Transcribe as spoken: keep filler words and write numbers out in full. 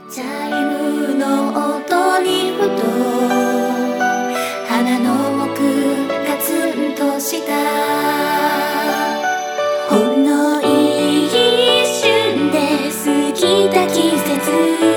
チャイムの音にふと鼻の奥ガツンとした。ほんの一瞬で過ぎた季節